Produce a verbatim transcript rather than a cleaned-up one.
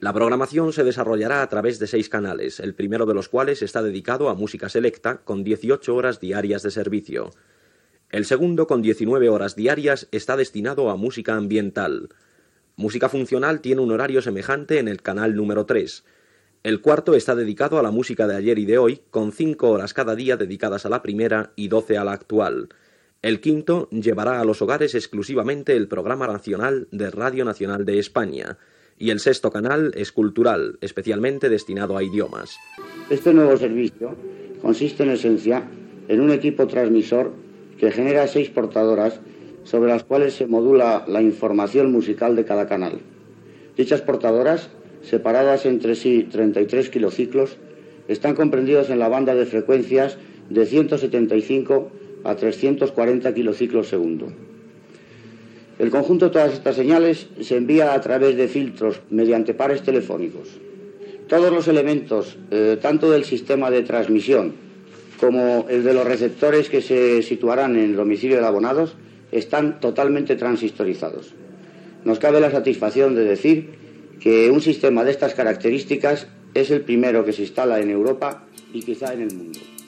La programación se desarrollará a través de seis canales, el primero de los cuales está dedicado a música selecta, con dieciocho horas diarias de servicio. El segundo, con diecinueve horas diarias, está destinado a música ambiental. Música funcional tiene un horario semejante en el canal número tres. El cuarto está dedicado a la música de ayer y de hoy, con cinco horas cada día dedicadas a la primera y doce a la actual. El quinto llevará a los hogares exclusivamente el programa nacional de Radio Nacional de España. Y el sexto canal es cultural, especialmente destinado a idiomas. Este nuevo servicio consiste en esencia en un equipo transmisor que genera seis portadoras sobre las cuales se modula la información musical de cada canal. Dichas portadoras, separadas entre sí treinta y tres kilociclos, están comprendidos en la banda de frecuencias de ciento setenta y cinco a trescientos cuarenta kilociclos segundo. El conjunto de todas estas señales se envía a través de filtros mediante pares telefónicos. Todos los elementos, eh, tanto del sistema de transmisión como el de los receptores que se situarán en el domicilio del abonado, están totalmente transistorizados. Nos cabe la satisfacción de decir que un sistema de estas características es el primero que se instala en Europa y quizá en el mundo.